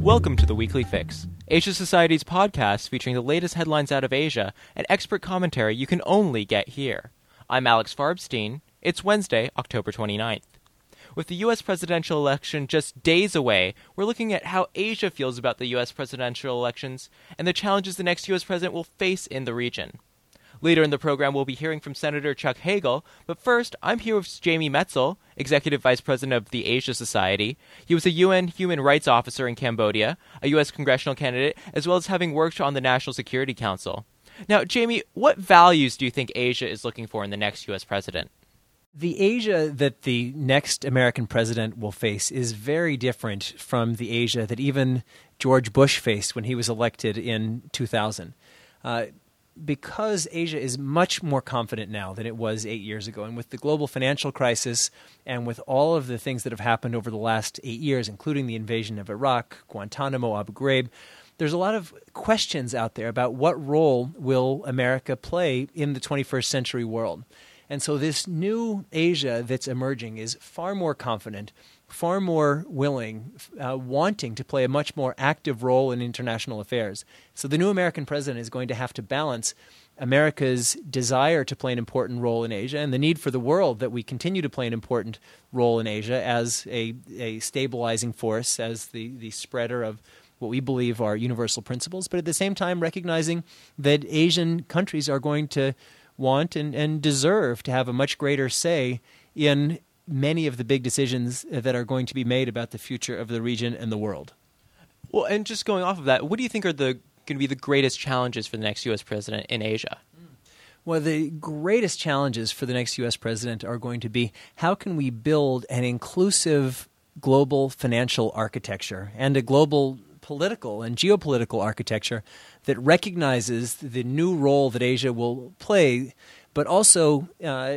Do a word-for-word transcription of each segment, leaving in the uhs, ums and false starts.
Welcome to the Weekly Fix, Asia Society's podcast featuring the latest headlines out of Asia and expert commentary you can only get here. I'm Alex Farbstein. It's Wednesday, October twenty-ninth. With the U S presidential election just days away, we're looking at how Asia feels about the U S presidential elections and the challenges the next U S president will face in the region. Later in the program, we'll be hearing from Senator Chuck Hagel, but first, I'm here with Jamie Metzl, Executive Vice President of the Asia Society. He was a U N Human Rights Officer in Cambodia, a U S congressional candidate, as well as having worked on the National Security Council. Now, Jamie, what values do you think Asia is looking for in the next U S president? The Asia that the next American president will face is very different from the Asia that even George Bush faced when he was elected in two thousand. Uh, because Asia is much more confident now than it was eight years ago, and with the global financial crisis and with all of the things that have happened over the last eight years, including the invasion of Iraq, Guantanamo, Abu Ghraib, there's a lot of questions out there about what role will America play in the twenty-first century world. And so this new Asia that's emerging is far more confident, far more willing, uh, wanting to play a much more active role in international affairs. So the new American president is going to have to balance America's desire to play an important role in Asia and the need for the world that we continue to play an important role in Asia as a, a stabilizing force, as the, the spreader of what we believe are universal principles, but at the same time recognizing that Asian countries are going to want and, and deserve to have a much greater say in many of the big decisions that are going to be made about the future of the region and the world. Well, and just going off of that, what do you think are the going to be the greatest challenges for the next U S president in Asia? Well, the greatest challenges for the next U S president are going to be how can we build an inclusive global financial architecture and a global political and geopolitical architecture that recognizes the new role that Asia will play, but also uh,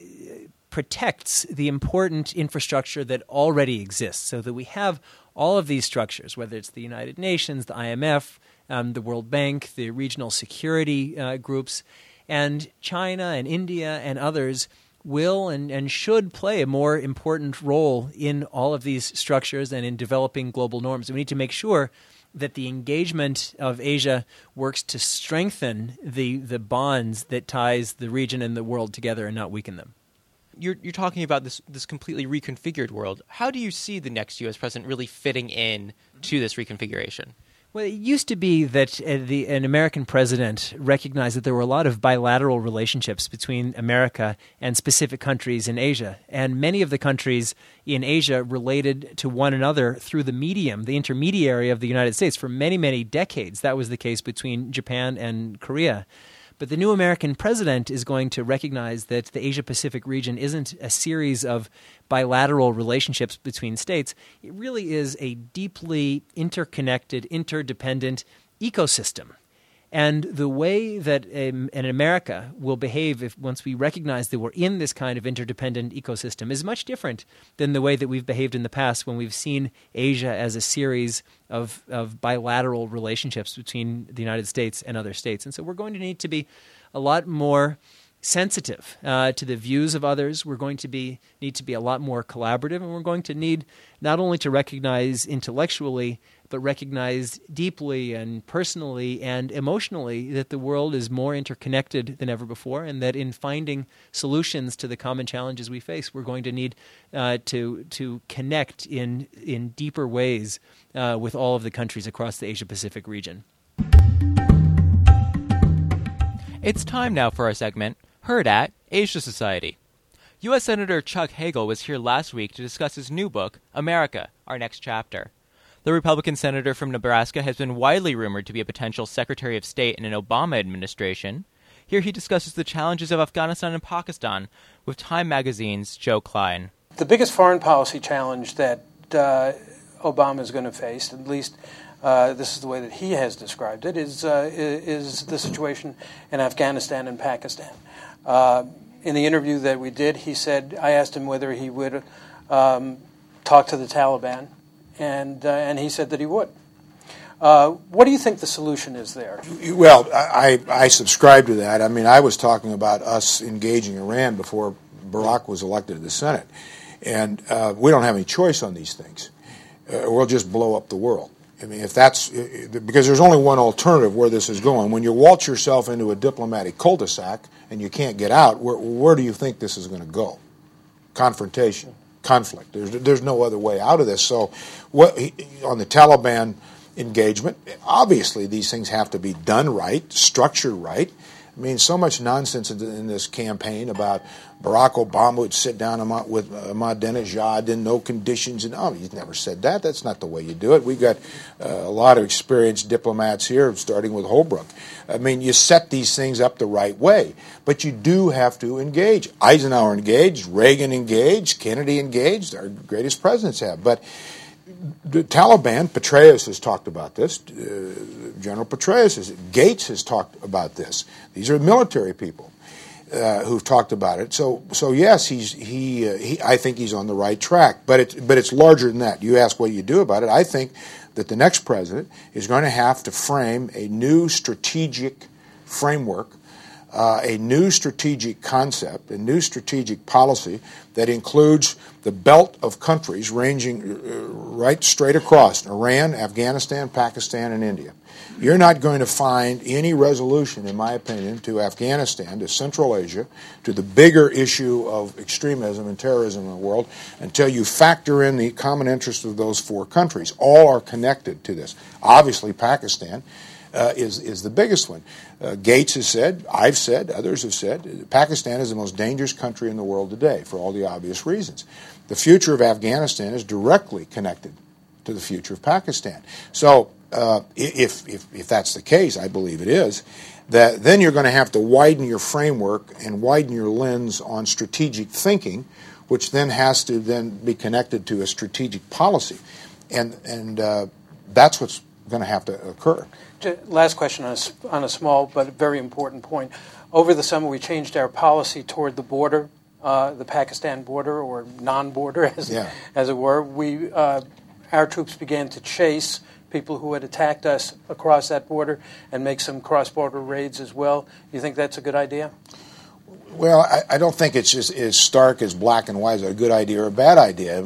protects the important infrastructure that already exists, so that we have all of these structures, whether it's the United Nations, the I M F, um, the World Bank, the regional security uh, groups, and China and India and others will and, and should play a more important role in all of these structures and in developing global norms. We need to make sure that the engagement of Asia works to strengthen the, the bonds that ties the region and the world together and not weaken them. You're, you're talking about this, this completely reconfigured world. How do you see the next U S president really fitting in to this reconfiguration? Well, it used to be that uh, the, an American president recognized that there were a lot of bilateral relationships between America and specific countries in Asia. And many of the countries in Asia related to one another through the medium, the intermediary of the United States. For many, many decades, that was the case between Japan and Korea. But the new American president is going to recognize that the Asia-Pacific region isn't a series of bilateral relationships between states. It really is a deeply interconnected, interdependent ecosystem. And the way that um, an America will behave if once we recognize that we're in this kind of interdependent ecosystem is much different than the way that we've behaved in the past when we've seen Asia as a series of, of bilateral relationships between the United States and other states. And so we're going to need to be a lot more sensitive uh, to the views of others. We're going to be need to be a lot more collaborative, and we're going to need not only to recognize intellectually, but recognize deeply and personally and emotionally that the world is more interconnected than ever before, and that in finding solutions to the common challenges we face, we're going to need uh, to to connect in in deeper ways uh, with all of the countries across the Asia-Pacific region. It's time now for our segment, Heard at Asia Society. U S Senator Chuck Hagel was here last week to discuss his new book, America, Our Next Chapter. The Republican senator from Nebraska has been widely rumored to be a potential Secretary of State in an Obama administration. Here he discusses the challenges of Afghanistan and Pakistan with Time Magazine's Joe Klein. The biggest foreign policy challenge that uh, Obama is going to face, at least uh, this is the way that he has described it, is, uh, is the situation in Afghanistan and Pakistan. Uh, in the interview that we did, he said, I asked him whether he would um, talk to the Taliban, and uh, and he said that he would. Uh, what do you think the solution is there? Well, I, I subscribe to that. I mean, I was talking about us engaging Iran before Barack was elected to the Senate. And uh, we don't have any choice on these things. Uh, we'll just blow up the world. I mean, if that's because there's only one alternative where this is going. When you waltz yourself into a diplomatic cul-de-sac and you can't get out, where, where do you think this is going to go? Confrontation, conflict. There's there's no other way out of this. So, what on the Taliban engagement? Obviously, these things have to be done right, structured right. I mean, so much nonsense in this campaign about Barack Obama would sit down with Ahmadinejad in no conditions. And oh, he's never said that. That's not the way you do it. We've got uh, a lot of experienced diplomats here, starting with Holbrooke. I mean, you set these things up the right way. But you do have to engage. Eisenhower engaged, Reagan engaged, Kennedy engaged, our greatest presidents have. But the Taliban, Petraeus has talked about this, uh, General Petraeus, has, Gates has talked about this. These are military people uh, who've talked about it. So, so yes, he's he, uh, he. I think he's on the right track. But it's but it's larger than that. You ask what you do about it. I think that the next president is going to have to frame a new strategic framework, uh, a new strategic concept, a new strategic policy that includes the belt of countries ranging uh, right straight across Iran, Afghanistan, Pakistan, and India. You're not going to find any resolution, in my opinion, to Afghanistan, to Central Asia, to the bigger issue of extremism and terrorism in the world until you factor in the common interests of those four countries. All are connected to this. Obviously, Pakistan uh, is, is the biggest one. Uh, Gates has said, I've said, others have said, Pakistan is the most dangerous country in the world today for all the obvious reasons. The future of Afghanistan is directly connected to the future of Pakistan. So uh, if, if, if that's the case, I believe it is, that then you're going to have to widen your framework and widen your lens on strategic thinking, which then has to then be connected to a strategic policy. And, and uh, that's what's going to have to occur. Last question on a, on a small but very important point. Over the summer, we changed our policy toward the border, uh, the Pakistan border, or non-border, as, yeah. as it were. We, uh, our troops began to chase people who had attacked us across that border and make some cross-border raids as well. You think that's a good idea? Well, I, I don't think it's just as stark as black and white as a good idea or a bad idea.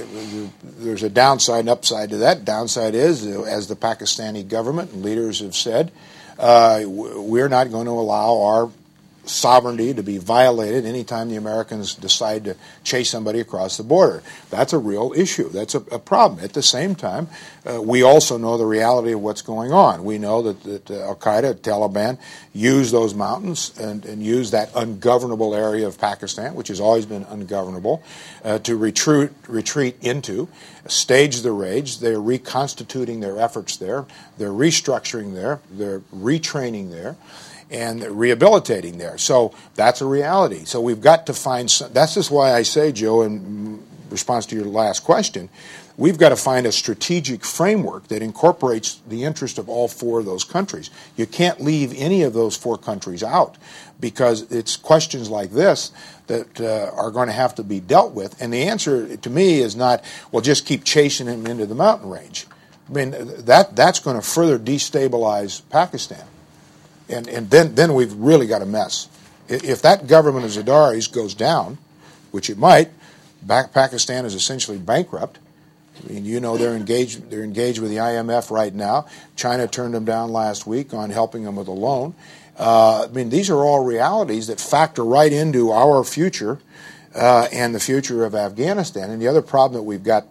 There's a downside and upside to that. Downside is, as the Pakistani government and leaders have said, uh, we're not going to allow our sovereignty to be violated anytime the Americans decide to chase somebody across the border. That's a real issue. That's a, a problem. At the same time, uh, we also know the reality of what's going on. We know that, that uh, Al-Qaeda, Taliban, use those mountains and, and use that ungovernable area of Pakistan, which has always been ungovernable, uh, to retreat, retreat into, stage the raids. They're reconstituting their efforts there. They're restructuring there. They're retraining there. And rehabilitating there. So that's a reality. So we've got to find some, that's just why I say, Joe, in response to your last question, we've got to find a strategic framework that incorporates the interest of all four of those countries. You can't leave any of those four countries out because it's questions like this that uh, are going to have to be dealt with. And the answer to me is not, well, just keep chasing them into the mountain range. I mean, that that's going to further destabilize Pakistan. And, and then, then we've really got a mess. If that government of Zardaris goes down, which it might, back, Pakistan is essentially bankrupt. I mean, you know, they're engaged. They're engaged with the I M F right now. China turned them down last week on helping them with a loan. Uh, I mean, these are all realities that factor right into our future uh, and the future of Afghanistan. And the other problem that we've got,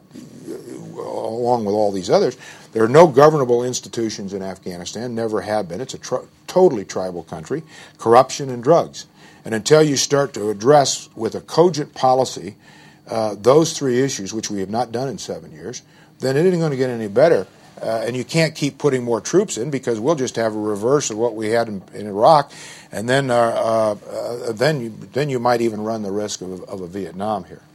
along with all these others, there are no governable institutions in Afghanistan, never have been. It's a tr- totally tribal country, corruption and drugs. And until you start to address with a cogent policy uh, those three issues, which we have not done in seven years, then it isn't going to get any better. Uh, and you can't keep putting more troops in because we'll just have a reverse of what we had in, in Iraq. And then, uh, uh, uh, then, you, then you might even run the risk of, of a Vietnam here.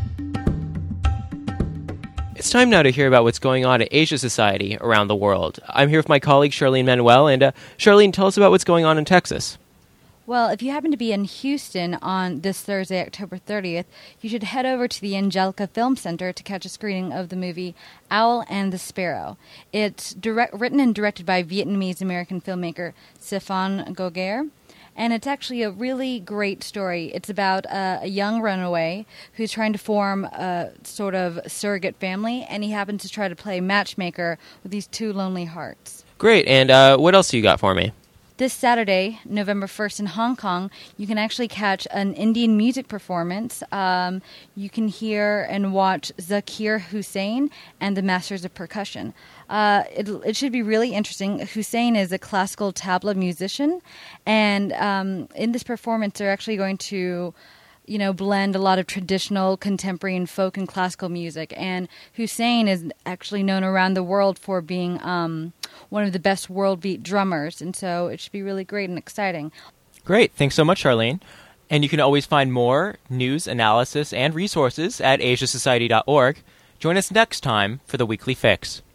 It's time now to hear about what's going on at Asia Society around the world. I'm here with my colleague Charlene Manuel, and uh, Charlene, tell us about what's going on in Texas. Well, if you happen to be in Houston on this Thursday, October thirtieth, you should head over to the Angelica Film Center to catch a screening of the movie Owl and the Sparrow. It's direct, written and directed by Vietnamese-American filmmaker Stefan Goguer, And it's actually a really great story. It's about uh, a young runaway who's trying to form a sort of surrogate family, and he happens to try to play matchmaker with these two lonely hearts. Great. And uh, what else do you got for me? This Saturday, November first in Hong Kong, you can actually catch an Indian music performance. Um, you can hear and watch Zakir Hussain and the Masters of Percussion. Uh, it, it should be really interesting. Hussain is a classical tabla musician, and um, in this performance, they're actually going to you know, blend a lot of traditional, contemporary, and folk and classical music. And Hussain is actually known around the world for being um, one of the best world beat drummers. And so it should be really great and exciting. Great. Thanks so much, Charlene. And you can always find more news, analysis, and resources at asia society dot org. Join us next time for the Weekly Fix.